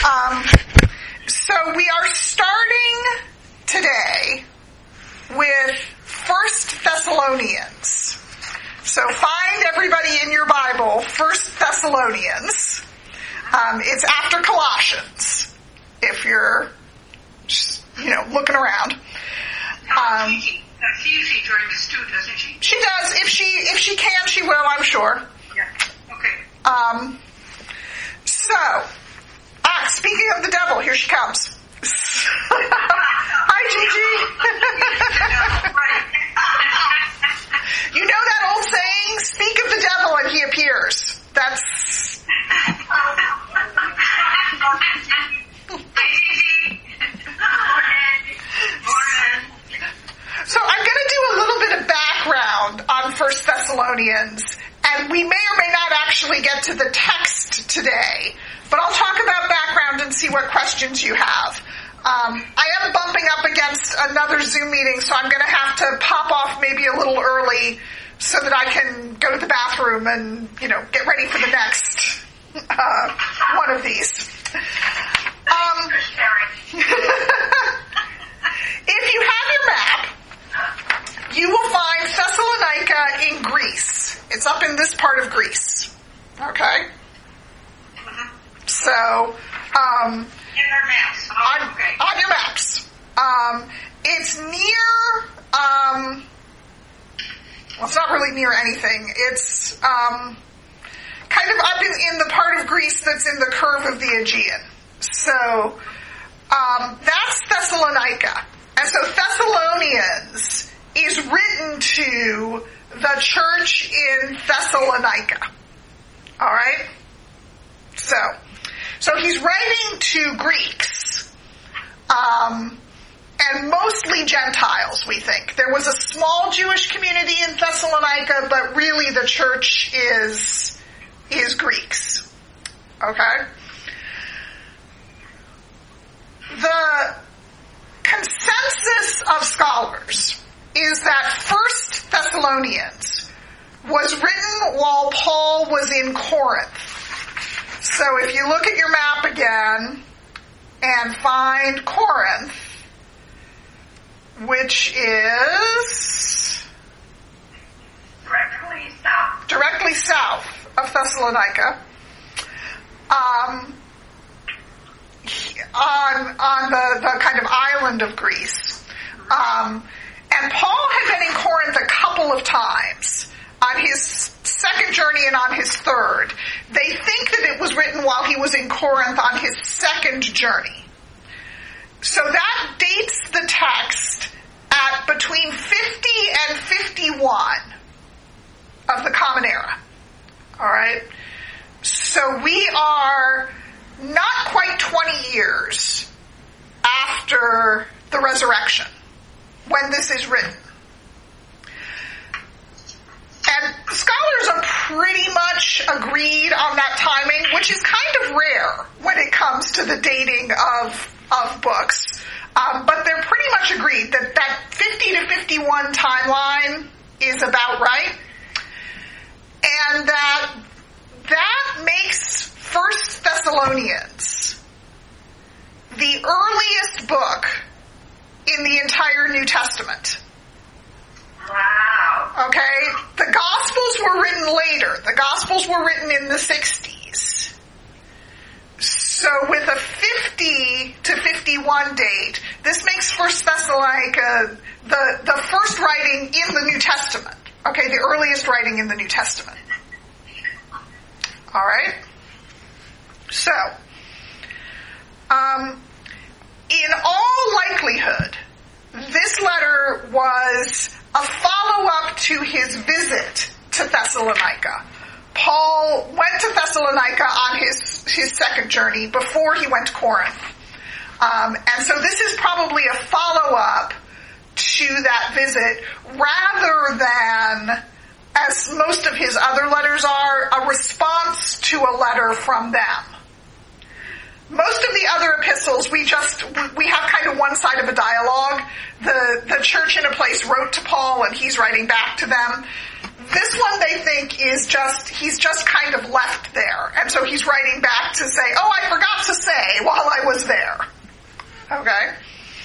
So we are starting today with 1 Thessalonians. So find everybody in your Bible, 1 Thessalonians. It's after Colossians, if you're just, looking around. She joined us too, doesn't she? She does. If she can, she will, I'm sure. Yeah. Okay. Speaking of the devil, here she comes. Hi, Gigi. You know that old saying, speak of the devil and he appears. That's... So I'm going to do a little bit of background on 1 Thessalonians, and we may or may not actually get to the text today, but I'll talk about background and see what questions you have. I am bumping up against another Zoom meeting, so I'm going to have to pop off maybe a little early so that I can go to the bathroom and, get ready for the next one of these. If you have your map, you will find Thessalonica in Greece. It's up in this part of Greece. Okay? So, in our maps. On your maps. It's near, it's not really near anything. It's kind of up in the part of Greece that's in the curve of the Aegean. So, that's Thessalonica. And so Thessalonians is written to the church in Thessalonica. All right? So he's writing to Greeks, and mostly Gentiles, we think. There was a small Jewish community in Thessalonica, but really the church is Greeks. Okay? The consensus of scholars is that 1 Thessalonians was written while Paul was in Corinth. So if you look at your map again and find Corinth, which is directly south of Thessalonica, on the kind of island of Greece. And Paul had been in Corinth a couple of times on his second journey and on his third. They think that it was written while he was in Corinth on his second journey. So that dates the text at between 50 and 51 of the Common Era. All right? So we are not quite 20 years after the resurrection when this is written. And scholars are pretty much agreed on that timing, which is kind of rare when it comes to the dating of books. But they're pretty much agreed that 50 to 51 timeline is about right. And that makes 1 Thessalonians the earliest book in the entire New Testament. Wow. Okay? The Gospels were written later. The Gospels were written in the 60s. So with a 50 to 51 date, this makes 1 Thessalonica the first writing in the New Testament. Okay, the earliest writing in the New Testament. All right? So, in all likelihood, this letter was a follow-up to his visit to Thessalonica. Paul went to Thessalonica on his second journey before he went to Corinth. And so this is probably a follow-up to that visit rather than, as most of his other letters are, a response to a letter from them. Most of the other epistles, we have kind of one side of a dialogue. The church in a place wrote to Paul and he's writing back to them. This one they think he's just kind of left there. And so he's writing back to say, oh, I forgot to say while was there. Okay?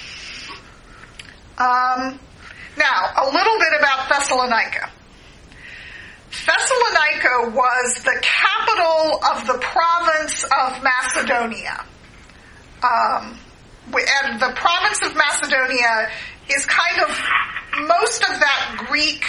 Now, a little bit about Thessalonica. Thessalonica was the capital of the province of Macedonia. And the province of Macedonia is kind of most of that Greek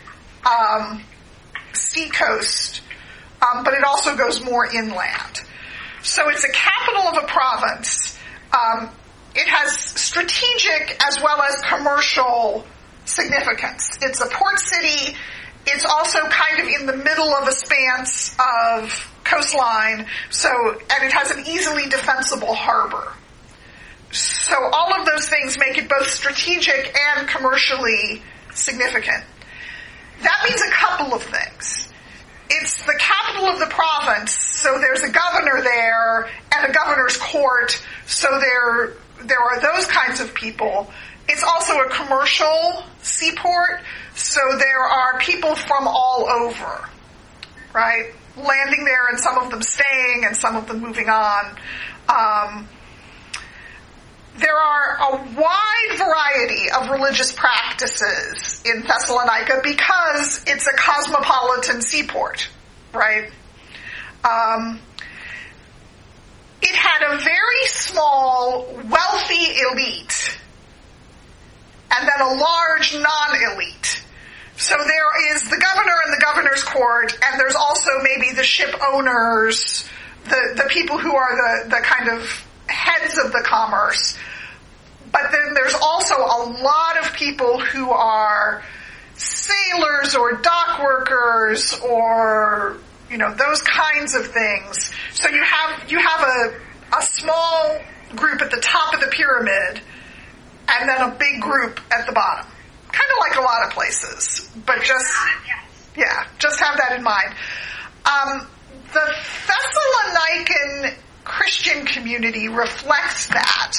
seacoast, but it also goes more inland. So it's a capital of a province. It has strategic as well as commercial significance. It's a port city. It's also kind of in the middle of a span of coastline, and it has an easily defensible harbor. So all of those things make it both strategic and commercially significant. That means a couple of things. It's the capital of the province, so there's a governor there and a governor's court, so there are those kinds of people. It's also a commercial seaport, so there are people from all over, right? Landing there and some of them staying and some of them moving on. There are a wide variety of religious practices in Thessalonica because it's a cosmopolitan seaport, right? It had a very small, wealthy elite and then a large non-elite. So there is the governor and the governor's court, and there's also maybe the ship owners, the people who are the kind of heads of the commerce. But then there's also a lot of people who are sailors or dock workers or, those kinds of things. So you have a small group at the top of the pyramid and then a big group at the bottom. Kind of like a lot of places, but just have that in mind. The Thessalonican Christian community reflects that.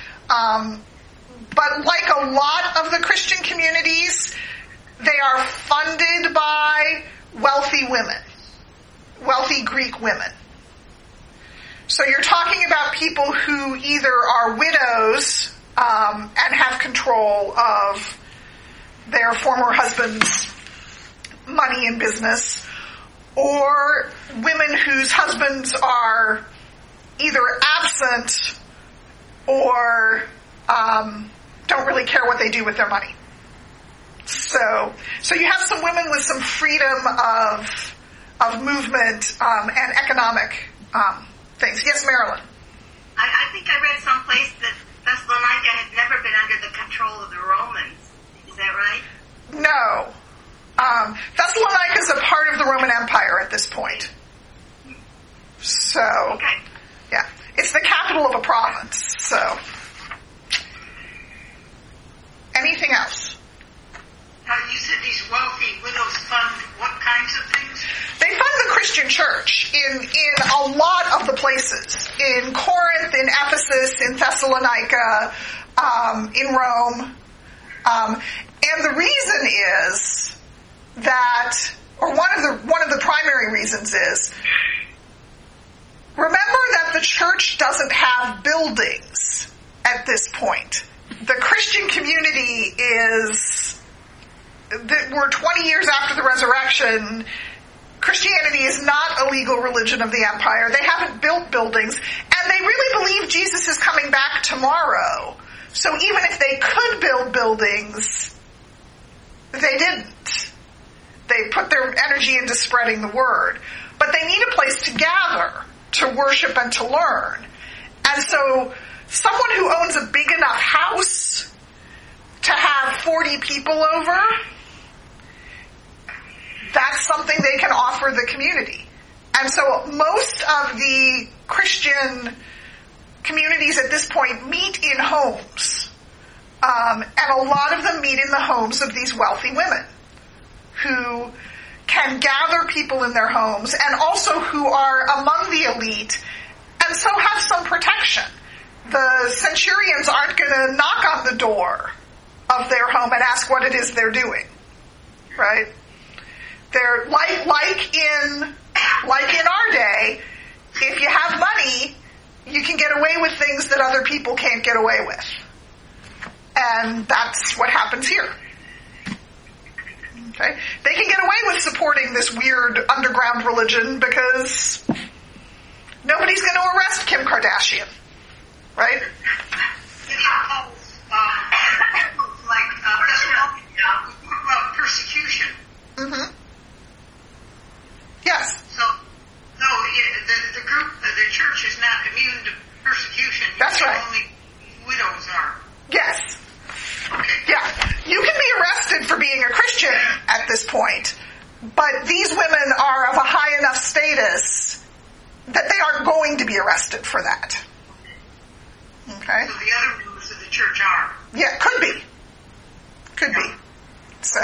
But like a lot of the Christian communities, they are funded by wealthy women, wealthy Greek women. So you're talking about people who either are widows and have control of their former husband's money and business, or women whose husbands are either absent or don't really care what they do with their money. So you have some women with some freedom of movement and economic things. Yes, Marilyn. I think I read someplace that Thessalonica had never been under the control of the Romans. Is that right? No. Thessalonica is a part of the Roman Empire at this point. So, okay. Yeah. It's the capital of a province, so. Anything else? You said these wealthy widows fund what kinds of things? They fund the Christian church in a lot of the places. In Corinth, in Ephesus, in Thessalonica, in Rome. And the reason is that, or one of the primary reasons is, remember that the church doesn't have buildings at this point. The Christian community we're 20 years after the resurrection. Christianity is not a legal religion of the empire. They haven't built buildings, and they really believe Jesus is coming back tomorrow. So even if they could build buildings, they didn't. They put their energy into spreading the word. But they need a place to gather, to worship and to learn. And so someone who owns a big enough house to have 40 people over, that's something they can offer the community. And so most of the Christian communities at this point meet in homes. And a lot of them meet in the homes of these wealthy women who can gather people in their homes and also who are among the elite and so have some protection. The centurions aren't going to knock on the door of their home and ask what it is they're doing, right? They're like in our day, if you have money, you can get away with things that other people can't get away with. And that's what happens here. Okay? They can get away with supporting this weird underground religion because nobody's going to arrest Kim Kardashian. Right? Persecution. Mm-hmm. Yes. So the group, the church is not immune to persecution. That's right. Only widows are. Yes. Okay. Yeah. You can be arrested for being a Christian at this point, but these women are of a high enough status that they aren't going to be arrested for that. Okay? So the other members of the church are. Yeah, could be. Could be. So,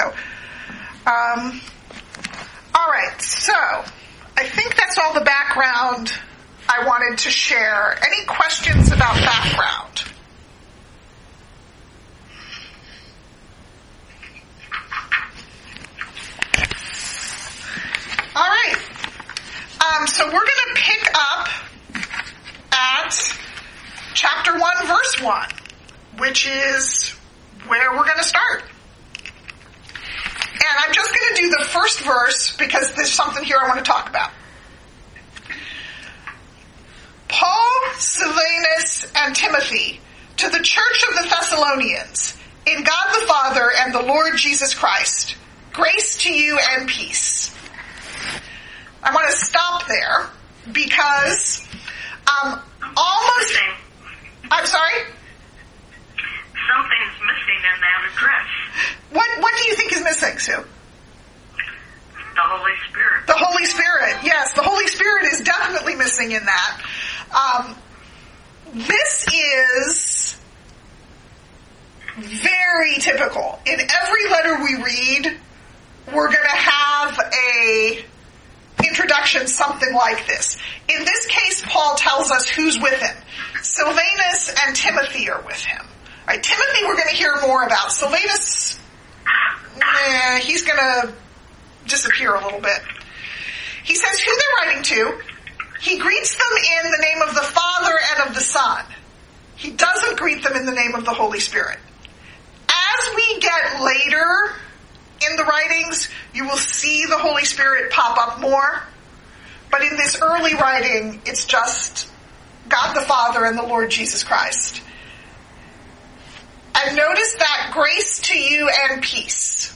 all right. So, I think that's all the background I wanted to share. Any questions about background? All right. So we're going to pick up at chapter 1, verse 1, which is where we're going to start. And I'm just going to do the first verse because there's something here I want to talk about. Paul, Silvanus, and Timothy, to the church of the Thessalonians, in God the Father and the Lord Jesus Christ, grace to you and peace. I want to stop there because almost... I'm sorry? Something's missing in that address. What do you think is missing, Sue? The Holy Spirit. The Holy Spirit, yes. The Holy Spirit is definitely missing in that. This is very typical. In every letter we read, we're going to have a introduction something like this. In this case, Paul tells us who's with him. Silvanus and Timothy are with him. All right, Timothy we're going to hear more about. Silvanus, he's going to disappear a little bit. He says who they're writing to. He greets them in the name of the Father and of the Son. He doesn't greet them in the name of the Holy Spirit. As we get later in the writings, you will see the Holy Spirit pop up more. But in this early writing, it's just God the Father and the Lord Jesus Christ. And notice that grace to you and peace.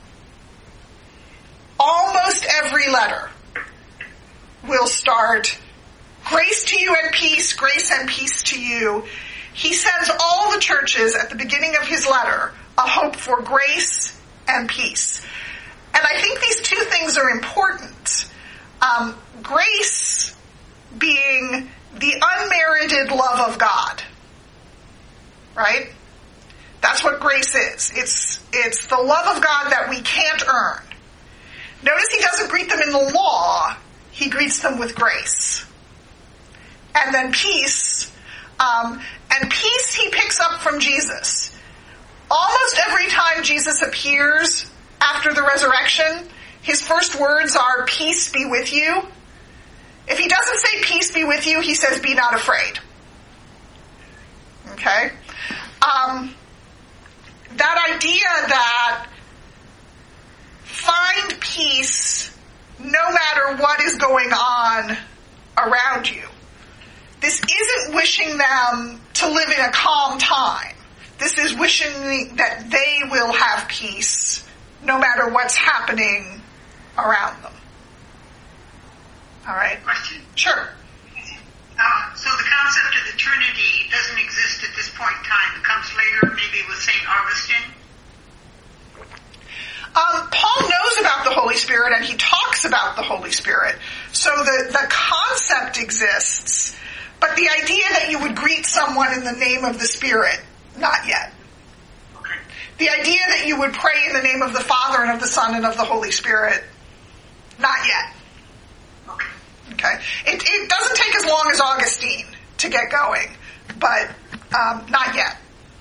Almost every letter will start, grace to you and peace, grace and peace to you. He sends all the churches at the beginning of his letter a hope for grace and peace. And I think these two things are important. Grace being the unmerited love of God. Right? That's what grace is. It's the love of God that we can't earn. Notice he doesn't greet them in the law. He greets them with grace. And then peace. And peace he picks up from Jesus. Almost every time Jesus appears after the resurrection, his first words are, peace be with you. If he doesn't say peace be with you, he says, be not afraid. Okay? That idea that find peace no matter what is going on around you. This isn't wishing them to live in a calm time. This is wishing that they will have peace no matter what's happening around them. All right? Question? Sure. So the concept of the Trinity doesn't exist at this point in time. It comes later, maybe with St. Augustine? Paul knows about the Holy Spirit and he talks about the Holy Spirit. So the concept exists, but the idea that you would greet someone in the name of the Spirit, not yet. Okay. The idea that you would pray in the name of the Father and of the Son and of the Holy Spirit, not yet. Okay. It doesn't take as long as Augustine to get going, but not yet.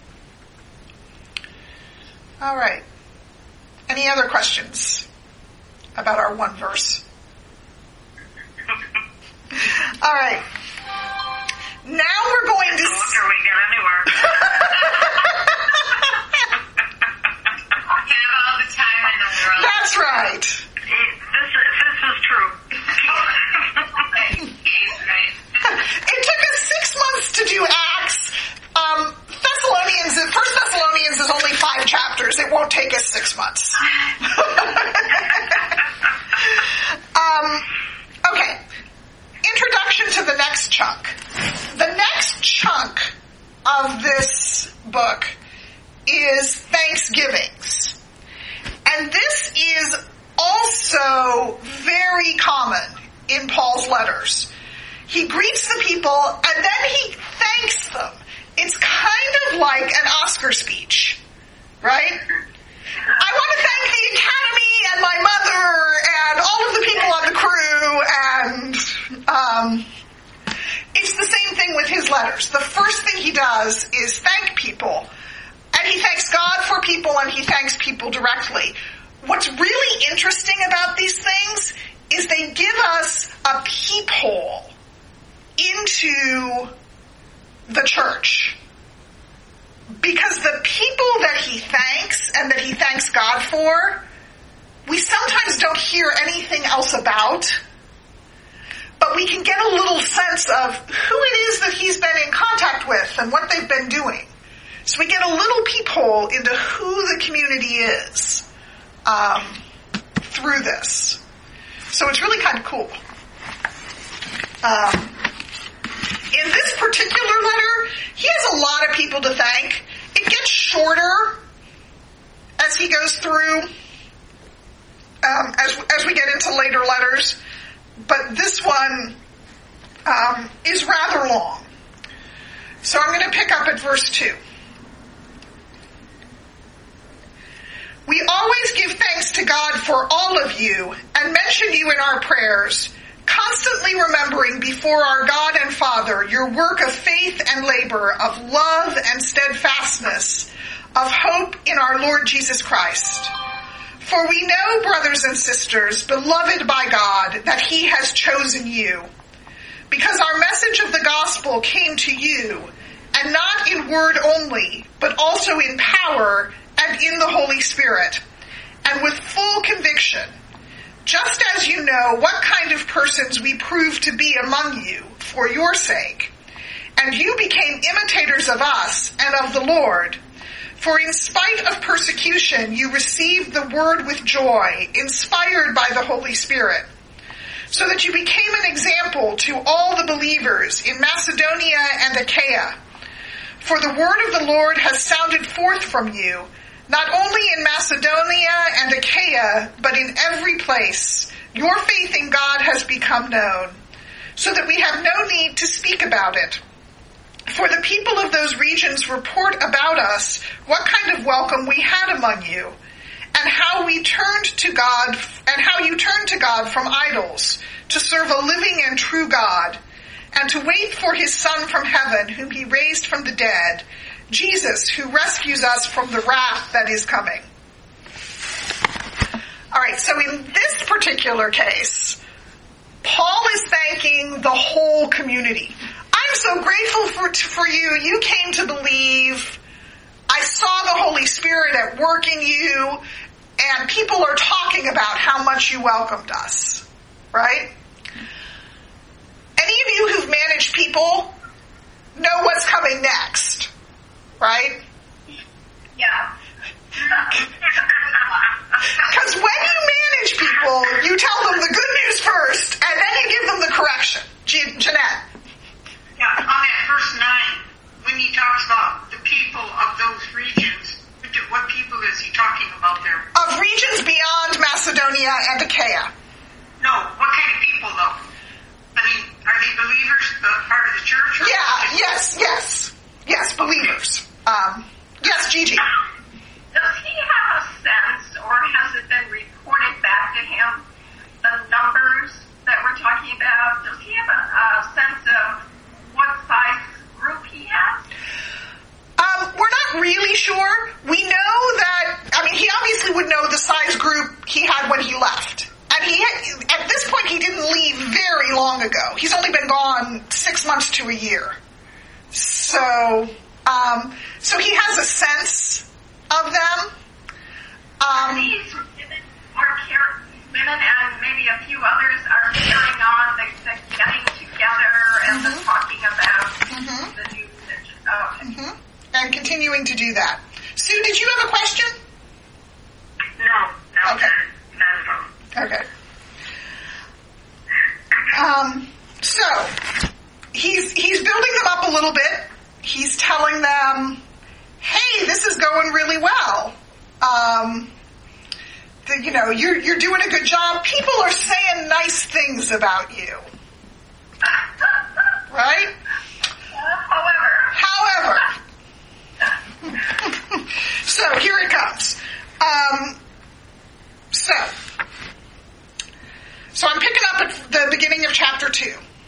All right. Any other questions about our one verse? All right. Now we're going to... No wonder we get anywhere. Have all the time in the world. That's right. This was true. Right. It took us 6 months to do Acts. First Thessalonians is only 5 chapters. It won't take us 6 months. Okay. Introduction to the next chunk. The next chunk of this book is Thanksgivings. And this is also very common in Paul's letters. He greets the people and then he thanks them. It's kind of like an Oscar speech, right? I want to thank the Academy and my mother and all of the people on the crew, and it's the same thing with his letters. The first thing he does is thank people, and he thanks God for people, and he thanks people directly. What's really interesting about these things is they give us a peephole into the church. Because the people that he thanks and that he thanks God for, we sometimes don't hear anything else about, but we can get a little sense of who it is that he's been in contact with and what they've been doing. So we get a little peephole into who the community is through this. So it's really kind of cool. In this particular letter, he has a lot of people to thank. It gets shorter as he goes through, as we get into later letters. But this one is rather long. So I'm going to pick up at verse 2. We always give thanks to God for all of you and mention you in our prayers, constantly remembering before our God and Father your work of faith and labor, of love and steadfastness, of hope in our Lord Jesus Christ. For we know, brothers and sisters, beloved by God, that he has chosen you, because our message of the gospel came to you, and not in word only, but also in power and in the Holy Spirit, and with full conviction, just as you know what kind of persons we prove to be among you for your sake. And you became imitators of us and of the Lord. For in spite of persecution, you received the word with joy, inspired by the Holy Spirit, so that you became an example to all the believers in Macedonia and Achaia. For the word of the Lord has sounded forth from you, not only in Macedonia and Achaia, but in every place. Your faith in God has become known, so that we have no need to speak about it. For the people of those regions report about us what kind of welcome we had among you, and how we turned to God, and how you turned to God from idols to serve a living and true God, and to wait for his Son from heaven, whom he raised from the dead, Jesus, who rescues us from the wrath that is coming. All right, so in this particular case, Paul is thanking the whole community. I'm so grateful for you. You came to believe. I saw the Holy Spirit at work in you, and people are talking about how much you welcomed us, right? Any of you who've managed people know what's coming next, right? Yeah. Because when you manage people, you tell them the good news first, and then you give them the correction. Jeanette. Yeah, on that verse 9, when he talks about the people of those regions, what people is he talking about there? Of regions beyond Macedonia and Achaia. No, what kind of people though? I mean, are they believers, part of the church? Or Yes, believers. Yes, Gigi. Does he have a sense, or has it been reported back to him, the numbers that we're talking about? Does he have a sense of what size group he has? We're not really sure. We know that, he obviously would know the size group he had when he left. And at this point, he didn't leave very long ago. He's only been gone 6 months to a year, So he has a sense of them. These women and maybe a few others are carrying on the getting together and the talking about the new religion. And continuing to do that. Sue, did you have a question? No. Okay. Not at all. Okay. So he's building them up a little bit. He's telling them, "Hey, this is going really well. You're doing a good job. People are saying nice things about you, right? However, so here it comes. So I'm picking up at the beginning of chapter 2.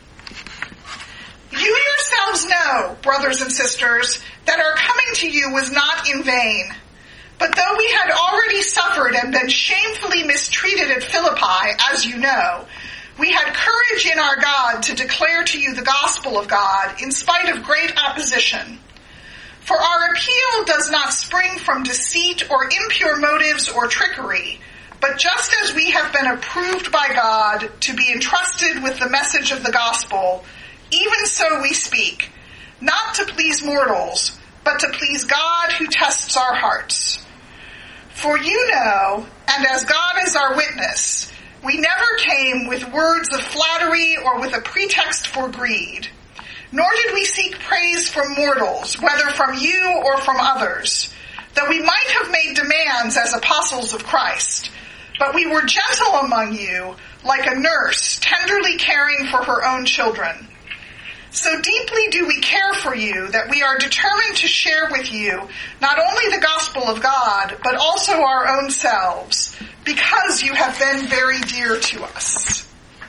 You yourselves know, brothers and sisters, that our coming to you was not in vain. But though we had already suffered and been shamefully mistreated at Philippi, as you know, we had courage in our God to declare to you the gospel of God in spite of great opposition. For our appeal does not spring from deceit or impure motives or trickery, but just as we have been approved by God to be entrusted with the message of the gospel, even so we speak, not to please mortals, but to please God who tests our hearts. For you know, and as God is our witness, we never came with words of flattery or with a pretext for greed, nor did we seek praise from mortals, whether from you or from others, though we might have made demands as apostles of Christ. But we were gentle among you, like a nurse tenderly caring for her own children. So deeply do we care for you that we are determined to share with you not only the gospel of God, but also our own selves, because you have been very dear to us.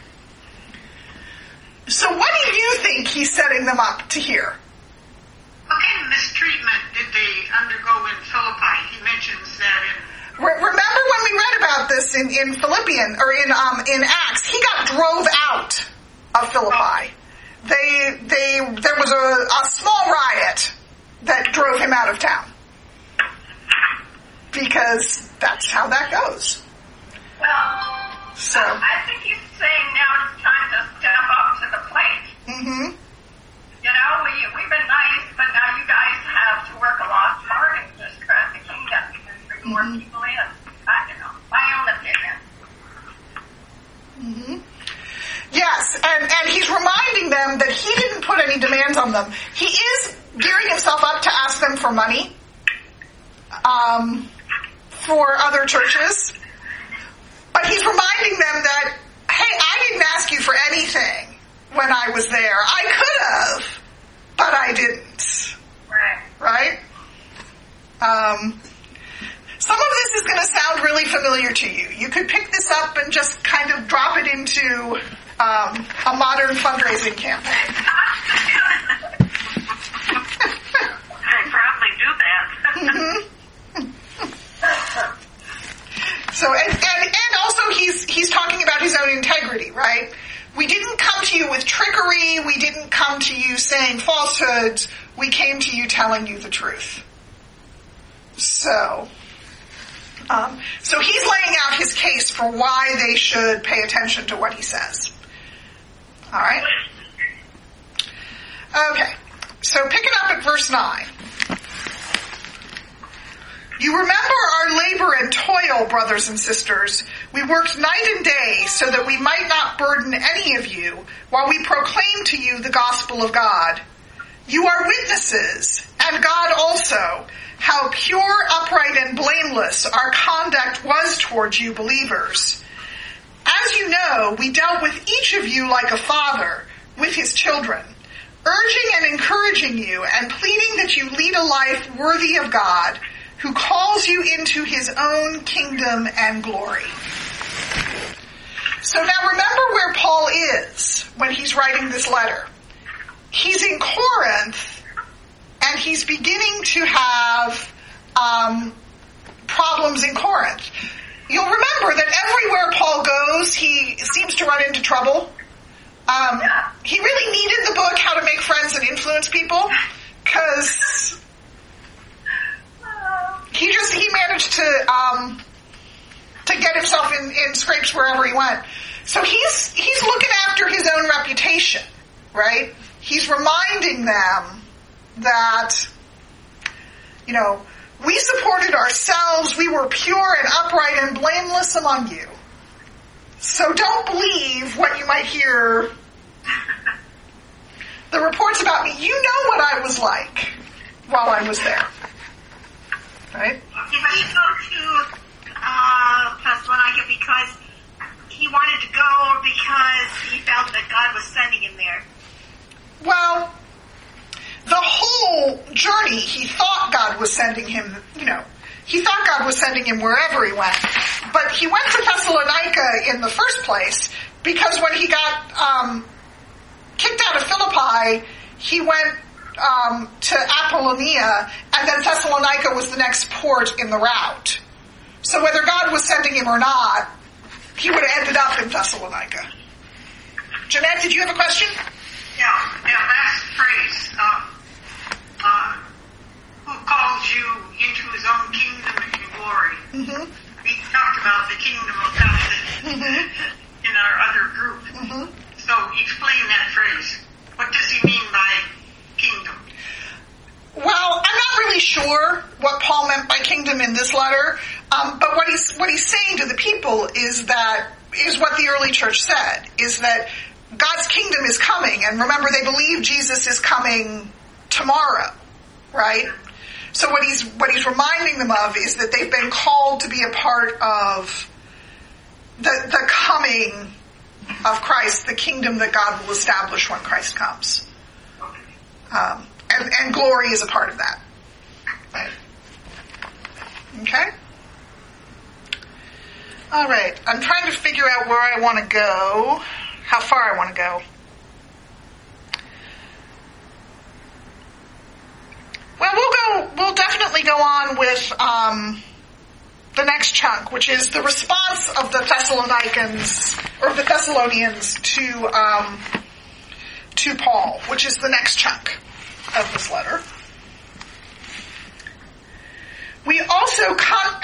So what do you think he's setting them up to hear? What kind of mistreatment did they undergo in Philippi? He mentions that in... Remember when we read about this in Philippians, or in Acts, he got drove out of Philippi. There was a small riot that drove him out of town. Because that's how that goes. Well, so I think he's saying now it's time to step up to the plate. Mm-hmm. You know, we've been nice, but now you guys have to work a lot harder to spread the kingdom and bring more people in. My own opinion. Mm-hmm. Yes, and he's reminding them that he didn't put any demands on them. He is gearing himself up to ask them for money for other churches. But he's reminding them that, hey, I didn't ask you for anything when I was there. I could have, but I didn't. Right? Some of this is going to sound really familiar to you. You could pick this up and just kind of drop it into a modern fundraising campaign. They probably do that. Mm-hmm. So, and also he's talking about his own integrity, right? We didn't come to you with trickery. We didn't come to you saying falsehoods. We came to you telling you the truth. So he's laying out his case for why they should pay attention to what he says. All right? Okay. So picking up at verse 9. You remember our labor and toil, brothers and sisters. We worked night and day so that we might not burden any of you while we proclaim to you the gospel of God. You are witnesses, and God also, how pure, upright, and blameless our conduct was towards you believers. As you know, we dealt with each of you like a father with his children, urging and encouraging you and pleading that you lead a life worthy of God, who calls you into his own kingdom and glory. So now remember where Paul is when he's writing this letter. He's in Corinth, and he's beginning to have problems in Corinth. You'll remember that everywhere Paul goes, he seems to run into trouble. He really needed the book, How to Make Friends and Influence People, trips wherever he went. So he's looking after his own reputation, right? He's reminding them that, we supported ourselves, we were pure and upright and blameless among you. So don't believe what you might hear, the reports about me. You know what I was like while I was there. Right? Did he go to Thessalonica because he wanted to go or because he felt that God was sending him there? Well, the whole journey, he thought God was sending him, he thought God was sending him wherever he went. But he went to Thessalonica in the first place because when he got kicked out of Philippi, he went to Apollonia, and then Thessalonica was the next port in the route. So whether God was sending him or not, he would have ended up in Thessalonica. Jeanette, did you have a question? Yeah, last phrase. Who calls you into his own kingdom and glory? Mm-hmm. We talked about the kingdom of God in our other group. Mm-hmm. So explain that phrase. What does he mean by kingdom? Well, I'm not really sure what Paul meant by kingdom in this letter, but what he's saying to the people is what the early church said, is that God's kingdom is coming, and remember, they believe Jesus is coming tomorrow, right? So what he's reminding them of is that they've been called to be a part of the coming of Christ, the kingdom that God will establish when Christ comes. And glory is a part of that. Right. Okay? All right. I'm trying to figure out where I want to go, how far I want to go. Well, we'll definitely go on with the next chunk, which is the response of the Thessalonians to Paul, which is the next chunk of this letter. We also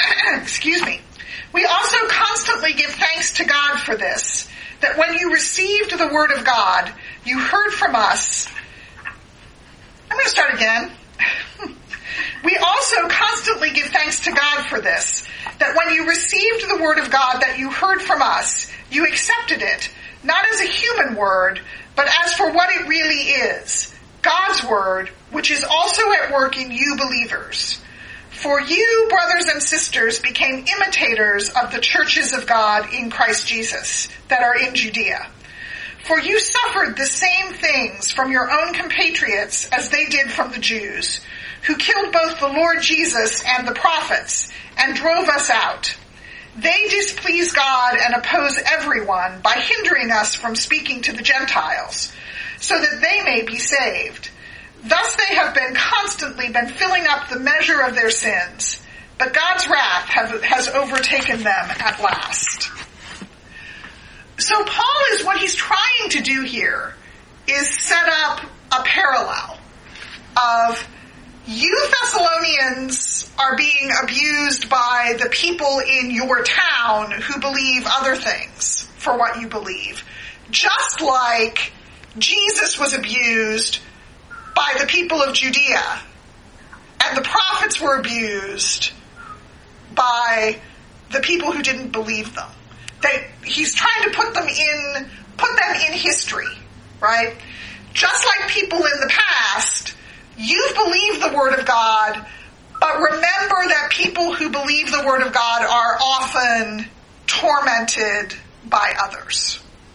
constantly give thanks to God for this, that when you received the word of God, you heard from us. I'm going to start again. We also constantly give thanks to God for this, that when you received the word of God that you heard from us, you accepted it, not as a human word, but as for what it really is, God's word, which is also at work in you believers. For you, brothers and sisters, became imitators of the churches of God in Christ Jesus that are in Judea. For you suffered the same things from your own compatriots as they did from the Jews, who killed both the Lord Jesus and the prophets, and drove us out. They displease God and oppose everyone by hindering us from speaking to the Gentiles, so that they may be saved. Thus they have constantly been filling up the measure of their sins, but God's wrath has overtaken them at last. So what he's trying to do here is set up a parallel of you Thessalonians are being abused by the people in your town who believe other things for what you believe. Just like Jesus was abused by the people of Judea, and the prophets were abused by the people who didn't believe them. He's trying to put them in history, right? Just like people in the past, you've believed the Word of God, but remember that people who believe the Word of God are often tormented by others.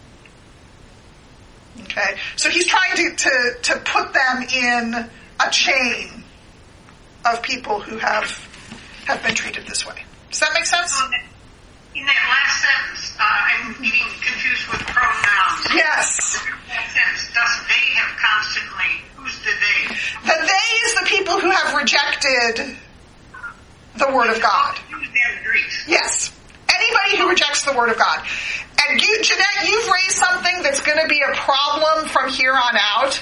Okay? So he's trying to put them in a chain of people who have been treated this way. Does that make sense? In that last sentence, I'm getting confused with pronouns. Yes. In that sentence, thus they have constantly, who's the they? The they is the people who have rejected the Word of God. Yes. Anybody who rejects the Word of God. And Jeanette, you've raised something that's going to be a problem from here on out.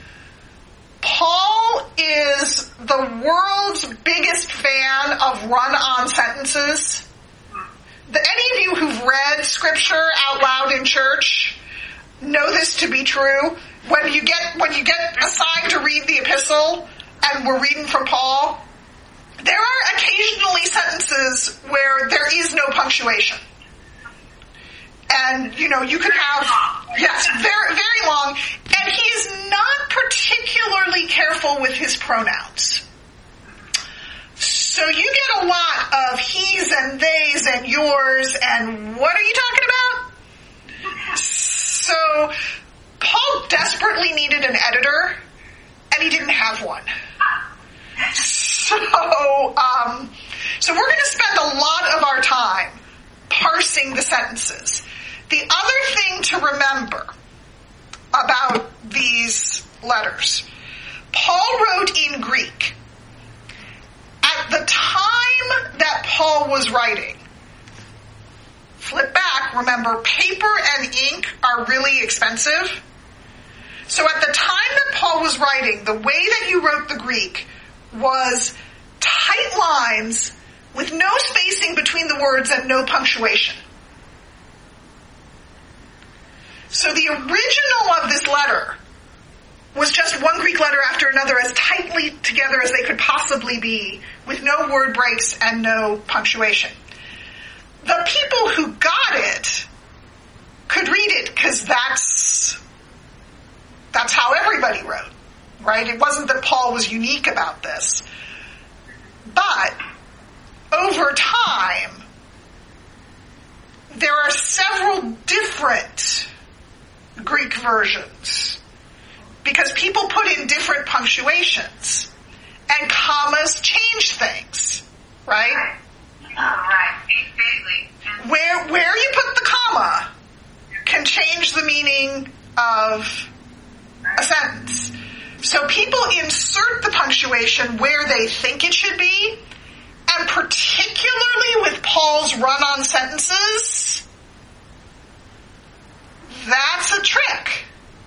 Paul is the world's biggest fan of run-on sentences. Any of you who've read scripture out loud in church know this to be true. When you get assigned to read the epistle, and we're reading from Paul, there are occasionally sentences where there is no punctuation. And, you can have, yes, very, very long. And he is not particularly careful with his pronouns. So you get a lot of he's and they's and yours and what are you talking about? So Paul desperately needed an editor, and he didn't have one. So we're going to spend a lot of our time parsing the sentences. The other thing to remember about these letters, Paul wrote in Greek. At the time that Paul was writing, flip back, remember, paper and ink are really expensive. So at the time that Paul was writing, the way that he wrote the Greek was tight lines with no spacing between the words and no punctuation. So the original of this letter was just one Greek letter after another, as tightly together as they could possibly be, with no word breaks and no punctuation. The people who got it could read it because that's how everybody wrote, right? It wasn't that Paul was unique about this. But over time, there are several different Greek versions because people put in different punctuations and commas change things, right? Right, exactly. Where you put the comma can change the meaning of a sentence. So people insert the punctuation where they think it should be, and particularly with Paul's run-on sentences, that's a trick.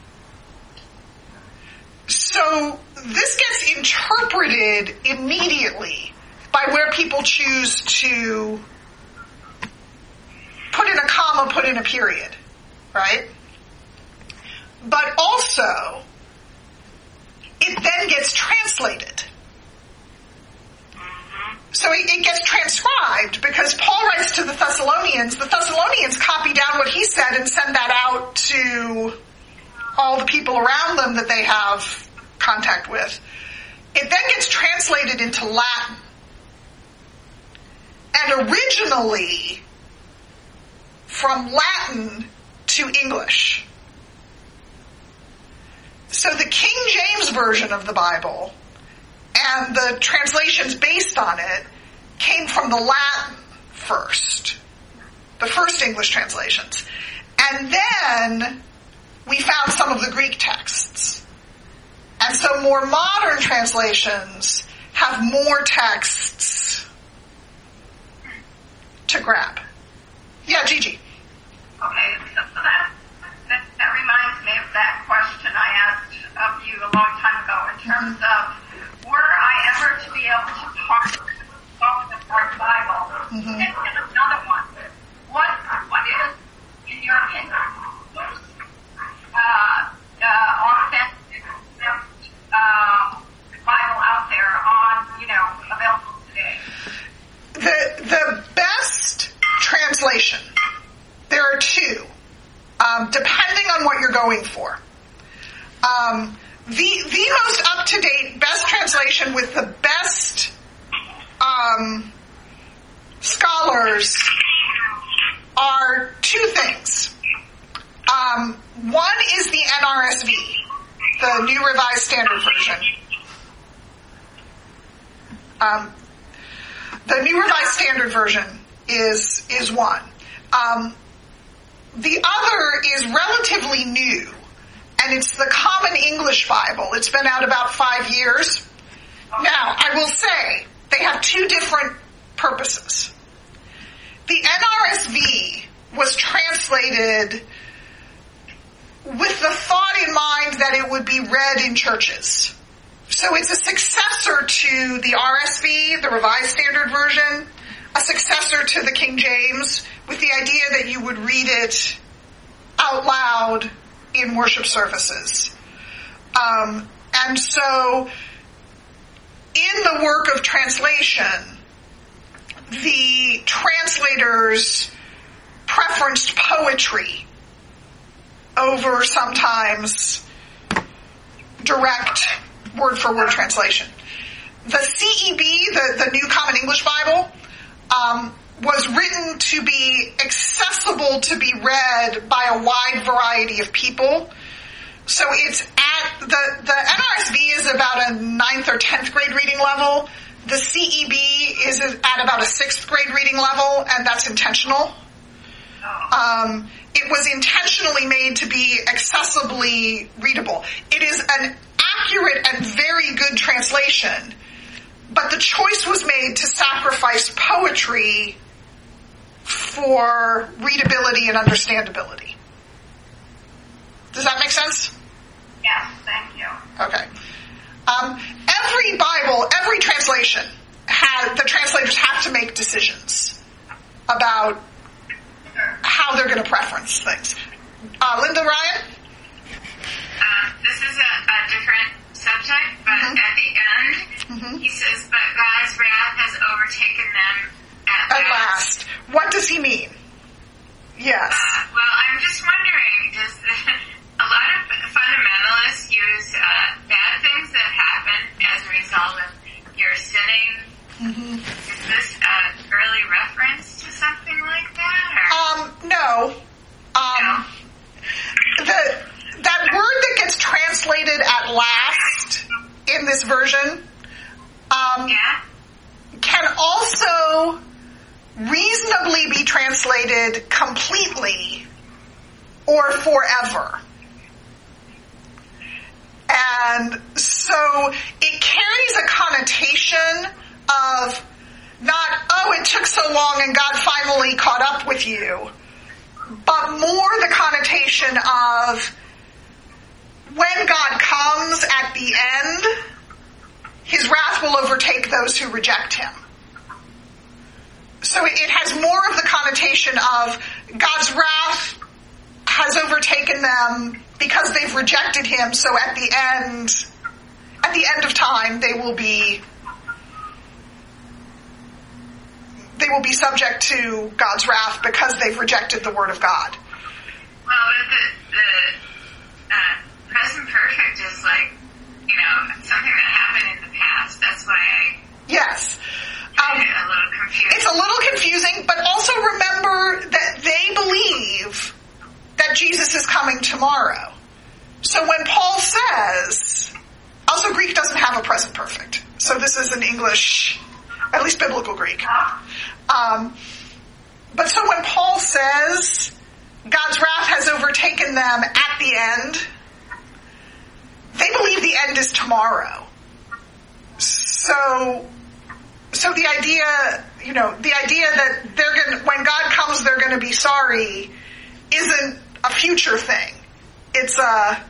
So this gets interpreted immediately by where people choose to put in a comma, put in a period, right? But also, it then gets translated. So it gets transcribed because Paul writes to the Thessalonians. The Thessalonians copy down what he said and send that out to all the people around them that they have contact with. It then gets translated into Latin. And originally, from Latin to English. So the King James Version of the Bible and the translations based on it came from the Latin first. The first English translations. And then we found some of the Greek texts. And so more modern translations have more texts to grab. Yeah, Gigi. Okay, so that reminds me of that question I asked of you a long time ago in terms of, were I ever to be able to talk the Bible? Mm-hmm. And another one, what is, in your opinion, most authentic Bible out there on, available today? The best translation, there are two, depending on what you're going for. The most up-to-date, best translation with the best scholars are two things. One is the NRSV, the New Revised Standard Version. The New Revised Standard Version is one. The other is relatively new, and it's the Common English Bible. It's been out about 5 years. Now, I will say, they have two different purposes. The NRSV was translated with the thought in mind that it would be read in churches. So it's a successor to the RSV, the Revised Standard Version, a successor to the King James with the idea that you would read it out loud in worship services. And so in the work of translation, the translators preferenced poetry over sometimes direct word-for-word translation. The CEB, the New Common English Bible, was written to be accessible to be read by a wide variety of people. So it's at, the NRSV is about a 9th or 10th grade reading level. The CEB is at about a 6th grade reading level, and that's intentional. It was intentionally made to be accessibly readable. It is an accurate and very good translation, but the choice was made to sacrifice poetry for readability and understandability. Does that make sense? Yes, thank you. Okay. Every Bible, every translation, the translators have to make decisions about how they're going to preference things. Linda Ryan? This is a different subject, but at the end, he says, but God's wrath has overtaken them at last. What does he mean? Yes. Well, I'm just wondering, a lot of fundamentalists use bad things that happen as a result of your sinning. Is this an early reference to something like that? Or? No. No. That word that gets translated at last in this version can also reasonably be translated completely or forever. And so it carries a connotation of not, oh, it took so long and God finally caught up with you, but more the connotation of when God comes at the end, his wrath will overtake those who reject him. So it has more of the connotation of God's wrath has overtaken them because they've rejected him, so at the end of time, they will be subject to God's wrath because they've rejected the word of God. Well, the present perfect is like, something that happened in the past. That's why Yes. I'm a little confused. It's a little confusing, but also remember that they believe that Jesus is coming tomorrow. So when Paul says, also Greek doesn't have a present perfect. So this is an English, at least biblical Greek. But so when Paul says God's wrath has overtaken them at the end, they believe the end is tomorrow. So the idea that when God comes, they're going to be sorry isn't a future thing. It's a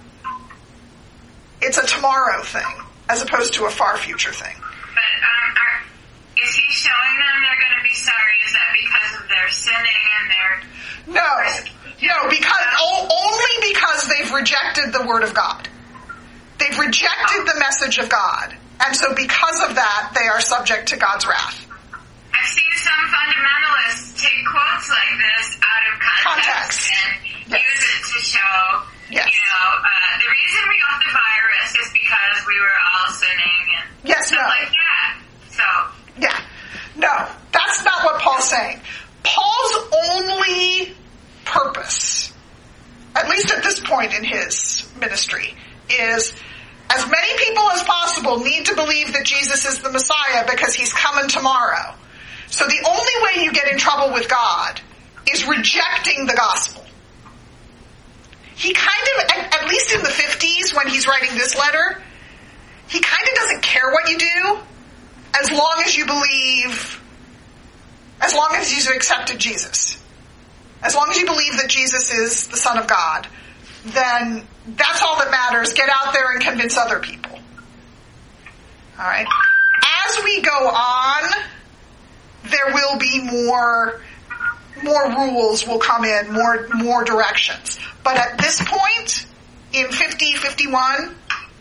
tomorrow thing as opposed to a far future thing. But is he showing them they're going to be sorry? Is that because of their sinning and their... No, only because they've rejected the word of God. They've rejected the message of God. And so because of that, they are subject to God's wrath. I've seen some fundamentalists take quotes like this out of context. And use it to show, the reason we got the virus is because we were all sinning and stuff like that. So... Yeah. No, that's not what Paul's saying. Paul's only purpose, at least at this point in his ministry, is as many people as possible need to believe that Jesus is the Messiah because he's coming tomorrow. So the only way you get in trouble with God is rejecting the gospel. He kind of, at least in the 50s when he's writing this letter, he kind of doesn't care what you do as long as you believe, as long as you've accepted Jesus. As long as you believe that Jesus is the Son of God, then that's all that matters. Get out there and convince other people. All right. As we go on, there will be more rules will come in, more directions. But at this point, in 51,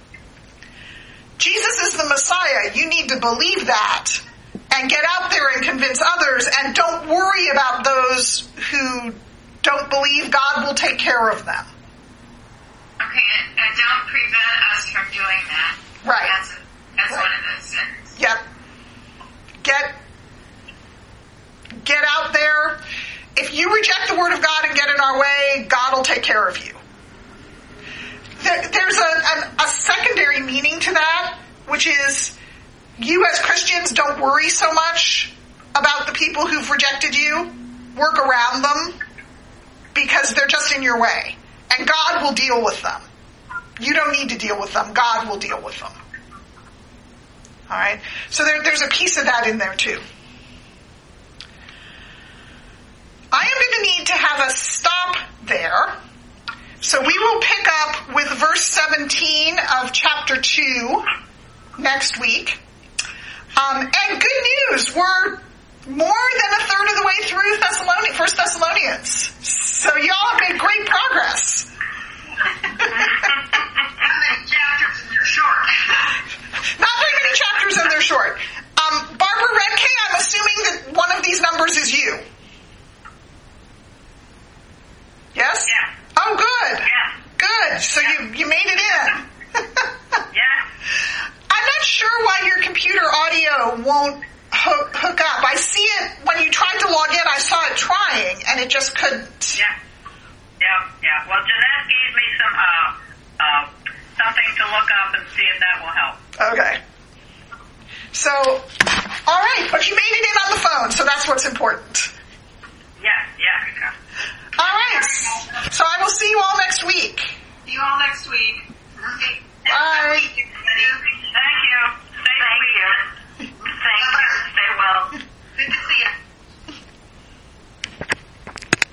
Jesus is the Messiah. You need to believe that and get out there and convince others, and don't worry about those who don't believe. God will take care of them. Okay, and don't prevent us from doing that. Right. That's right. One of those sins. Yep. Get out there. If you reject the Word of God and get in our way, God will take care of you. There's a secondary meaning to that, which is you as Christians don't worry so much about the people who've rejected you. Work around them because they're just in your way. And God will deal with them. You don't need to deal with them. God will deal with them. All right? So there's a piece of that in there too. I am going to need to have us stop there. So we will pick up with verse 17 of chapter 2 next week. And good news, we're more than a third of the way through 1 Thessalonians. So y'all have made great progress. How many chapters and they're short? Not very many chapters and they're short. Barbara Redkay, I'm assuming that one of these numbers is you. Yes? Yeah. Oh, good. Yeah. Good. So you made it in. Yeah. I'm not sure why your computer audio won't hook up. I see it when you tried to log in. I saw it trying, and it just couldn't. Yeah. Well, Jeanette gave me something to look up and see if that will help. Okay. So, all right, but you made it in on the phone, so that's what's important.